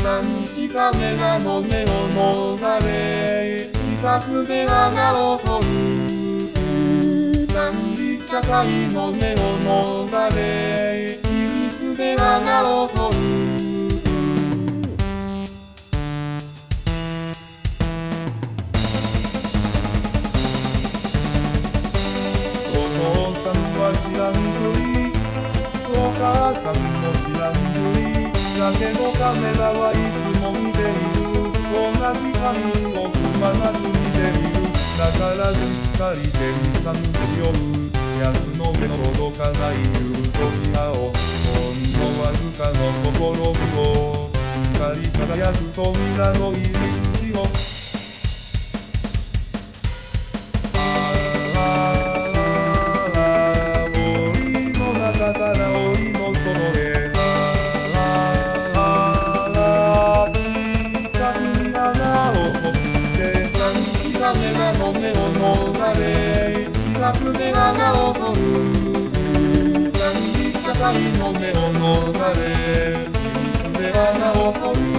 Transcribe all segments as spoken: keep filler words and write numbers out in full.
何した目なの目を逃れ視覚で穴を掘る管理社会の目を逃れ秘密で穴を掘るお父さんは知らんふりお母さんも知らんふりだけどカメラはいつも見ている同じ髪をくまなく見ているだからしっかり手にさむしよう奴の目の届かないユートピアをほんのわずかの心を光り輝く扉の入り口を檻の中から檻の外へカメラの目を逃れ視覚で穴を掘る管理社会の目を逃れ秘密で穴を掘る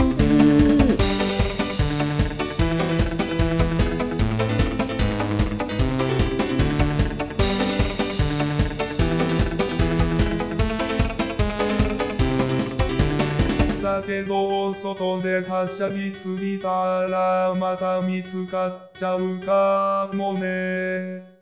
だけど外ではしゃぎすぎたらまた見つかっちゃうかもね。